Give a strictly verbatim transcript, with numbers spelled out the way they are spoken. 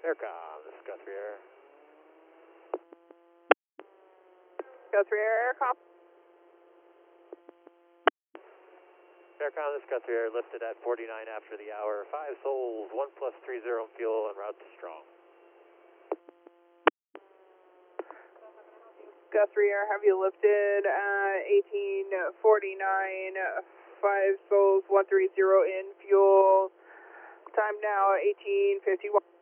Aircom, this is Guthrie Air. Guthrie Air, Aircom. Aircom, this is Guthrie Air, lifted at forty-nine after the hour. Five souls, one plus three zero fuel, en route to Strong. Guthrie Air, have you lifted at eighteen forty-nine, five souls, one three zero in fuel. Time now eighteen fifty-one.